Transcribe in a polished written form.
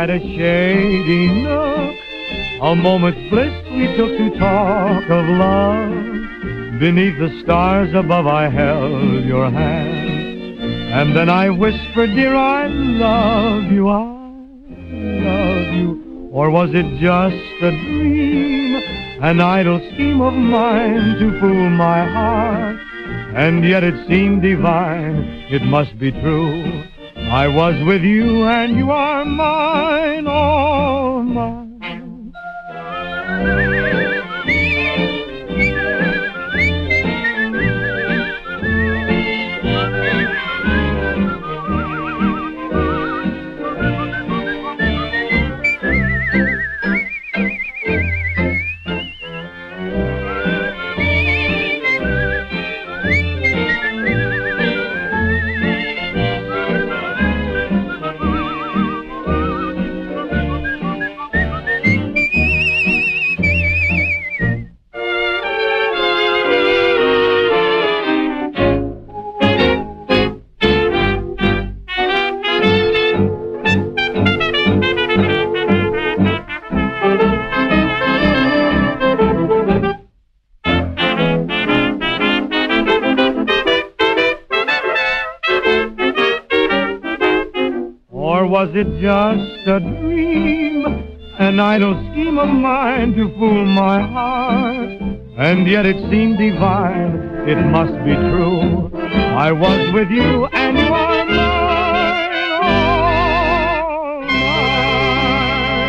at a shady nook. A moment's bliss we took to talk of love. Beneath the stars above I held your hand, and then I whispered, dear, I love you, I love you. Or was it just a dream, an idle scheme of mine to fool my heart? And yet it seemed divine, it must be true. I was with you and you are mine, all mine. Or was it just a dream, an idle scheme of mine to fool my heart? And yet it seemed divine, it must be true. I was with you and you are